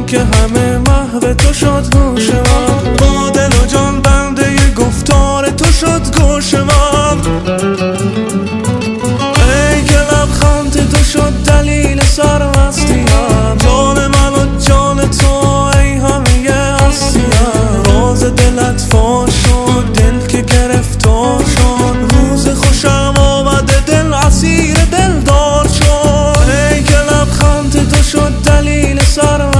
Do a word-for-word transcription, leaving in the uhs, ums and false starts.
که همه محو تو شد گوش من، با دل و جان بنده ی گفتار تو شد گوش من. ای که لبخند تو شد دلیل سرمستیم، جان من و جان تو ای همه هستیم. راز دلت فاش شد دل که گرفتار شد، روز خوشم آمده دل اسیر دلدار شد. ای که لبخند تو شد دلیل سرمستیم،